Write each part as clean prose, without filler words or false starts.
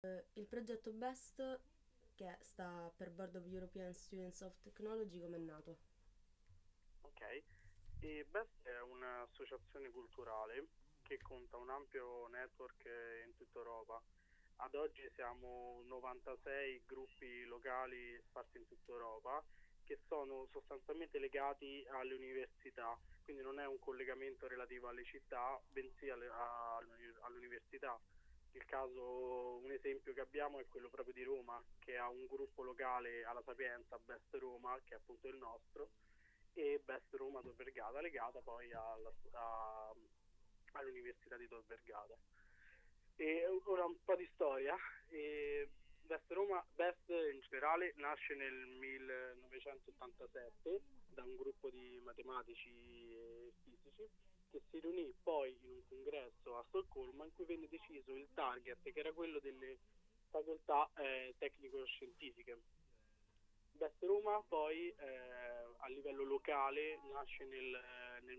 Il progetto BEST, che sta per Board of European Students of Technology, come è nato? Ok, e BEST è un'associazione culturale che conta un ampio network in tutta Europa. Ad oggi siamo 96 gruppi locali sparsi in tutta Europa che sono sostanzialmente legati alle università, quindi non è un collegamento relativo alle città, bensì all'università. Un esempio che abbiamo è quello proprio di Roma, che ha un gruppo locale alla Sapienza, Best Roma, che è appunto il nostro, e Best Roma Tor Vergata, legata poi all'Università di Tor Vergata. E ora un po' di storia. Best in generale nasce nel 1987 da un gruppo di matematici e fisici che si riunì poi in un congresso a Stoccolma in cui venne deciso il target, che era quello delle facoltà tecnico-scientifiche. Best Roma poi a livello locale nasce nel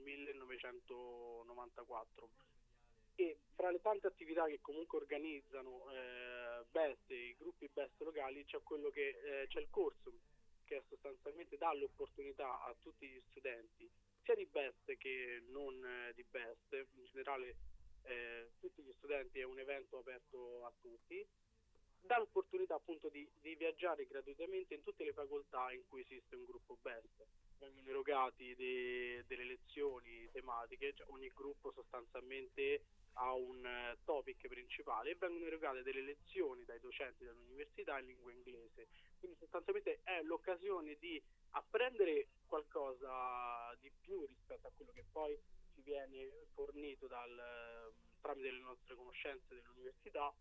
1994 e fra le tante attività che comunque organizzano Best e i gruppi Best locali c'è il corso che sostanzialmente dà l'opportunità a tutti gli studenti sia di Best che non di Best, in generale tutti gli studenti, è un evento aperto a tutti, dà l'opportunità appunto di viaggiare gratuitamente in tutte le facoltà in cui esiste un gruppo BEST. Vengono erogati delle lezioni tematiche, cioè ogni gruppo sostanzialmente ha un topic principale e vengono erogate delle lezioni dai docenti dell'università in lingua inglese. Quindi sostanzialmente è l'occasione di apprendere qualcosa di più rispetto a quello che poi ci viene fornito tramite le nostre conoscenze dell'università,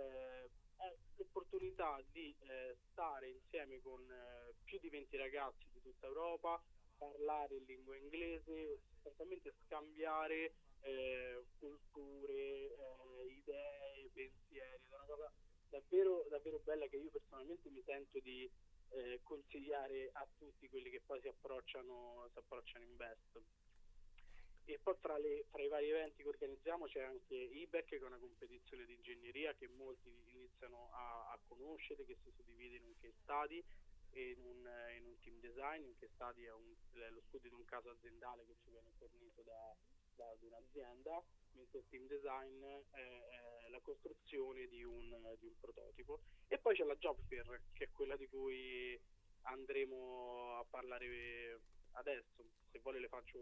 è l'opportunità di stare insieme con più di 20 ragazzi di tutta Europa, parlare in lingua inglese, sostanzialmente scambiare culture, idee, pensieri. Ed è una cosa davvero, davvero bella che io personalmente mi sento di consigliare a tutti quelli che poi si approcciano in Best. E poi fra i vari eventi che organizziamo c'è anche IBEC, che è una competizione di ingegneria che molti iniziano a conoscere, che si suddivide in un case study e in un team design. Un case study è lo studio di un caso aziendale che ci viene fornito da un'azienda, mentre il team design è la costruzione di un prototipo. E poi c'è la job fair, che è quella di cui andremo a parlare adesso. Se vuole le faccio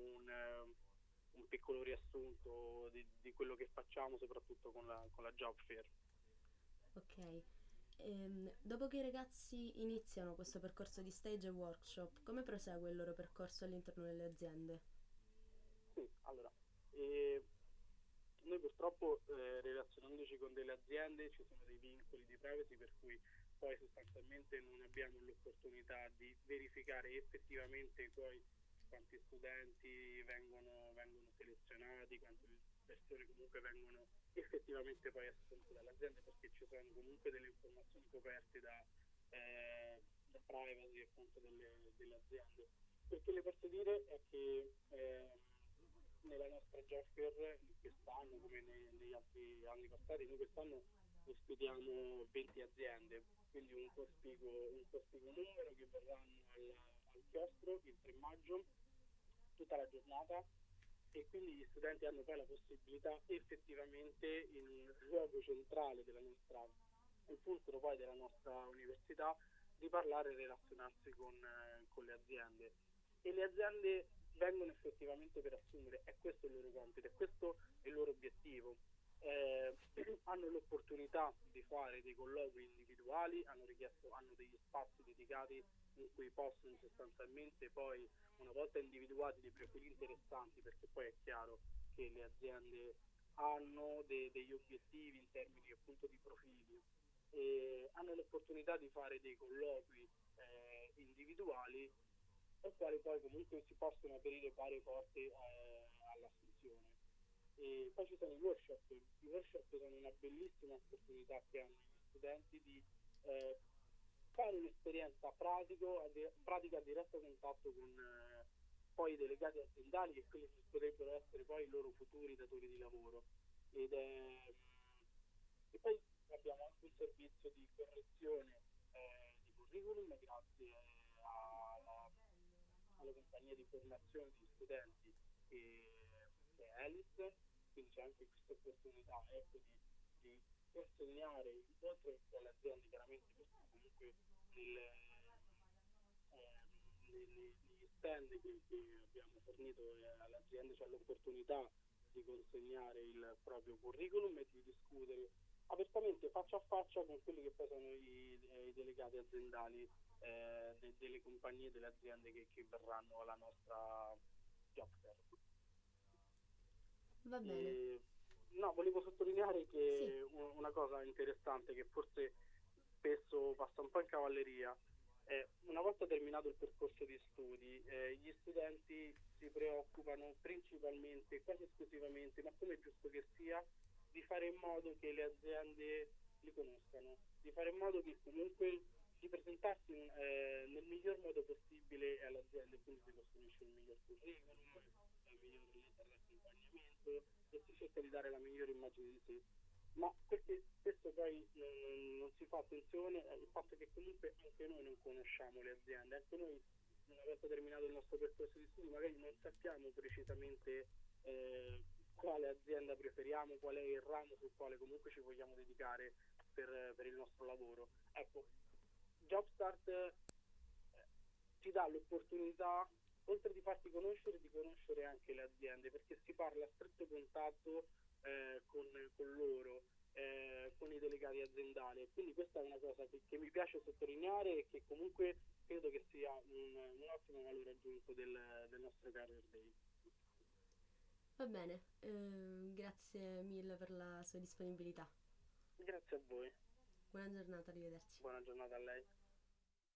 un piccolo riassunto di quello che facciamo, soprattutto con la job fair. Ok. Dopo che i ragazzi iniziano questo percorso di stage e workshop, come prosegue il loro percorso all'interno delle aziende? Sì, allora, eh, noi purtroppo relazionandoci con delle aziende ci sono dei vincoli di privacy per cui poi sostanzialmente non abbiamo l'opportunità di verificare effettivamente poi quanti studenti vengono selezionati, quante persone comunque vengono effettivamente poi assunte dalle aziende, perché ci sono comunque delle informazioni coperte da privacy appunto delle aziende. Quel che le posso dire è che nella nostra job fair quest'anno, come negli altri anni passati, noi quest'anno ospitiamo 20 aziende, quindi un cospicuo numero che verranno al chiostro il 3 maggio, tutta la giornata, e quindi gli studenti hanno poi la possibilità effettivamente in un luogo centrale il fulcro poi della nostra università, di parlare e relazionarsi con le aziende. E le aziende vengono effettivamente per assumere, è questo il loro compito, è questo il loro obiettivo. Hanno l'opportunità di fare dei colloqui individuali, hanno degli spazi dedicati in cui possono sostanzialmente poi, una volta individuati dei profili interessanti, perché poi è chiaro che le aziende hanno degli obiettivi in termini appunto di profili, e hanno l'opportunità di fare dei colloqui individuali, al quale poi comunque si possono aprire varie porte all'assunzione. E poi ci sono i workshop sono una bellissima opportunità che hanno gli studenti di eh, fare un'esperienza pratica a diretto contatto con poi i delegati aziendali e quelli che potrebbero essere poi i loro futuri datori di lavoro. E poi abbiamo anche un servizio di correzione di curriculum grazie alla compagnia di formazione di studenti che è Alice, quindi c'è anche questa opportunità, ecco, di consegnare, oltre che alle aziende chiaramente, perché comunque nel, negli stand che abbiamo fornito alle aziende c'è l'opportunità di consegnare il proprio curriculum e di discutere apertamente faccia a faccia con quelli che poi sono i delegati aziendali delle compagnie e delle aziende che verranno alla nostra job fair. Va bene. E, no, volevo sottolineare Sì. che una cosa interessante che forse spesso passa un po' in cavalleria è una volta terminato il percorso di studi, gli studenti si preoccupano principalmente, quasi esclusivamente, ma come è giusto che sia, di fare in modo che le aziende li conoscano, di fare in modo che comunque di presentarsi nel miglior modo possibile alle aziende, quindi si costruisce il miglior curriculum, la miglior lettera di accompagnamento e si cerca di dare la migliore immagine di sé. Ma perché spesso poi non si fa attenzione al fatto che comunque anche noi non conosciamo le aziende, anche noi una volta terminato il nostro percorso di studi magari non sappiamo precisamente quale azienda preferiamo, qual è il ramo sul quale comunque ci vogliamo dedicare per il nostro lavoro. Ecco, Jobstart ti dà l'opportunità, oltre di farti conoscere, di conoscere anche le aziende, perché si parla a stretto contatto con loro, con i delegati aziendali. Quindi questa è una cosa che mi piace sottolineare e che comunque credo che sia un ottimo valore aggiunto del nostro Career Day. Va bene. Grazie mille per la sua disponibilità. Grazie a voi, Buona giornata, arrivederci. buona giornata a lei.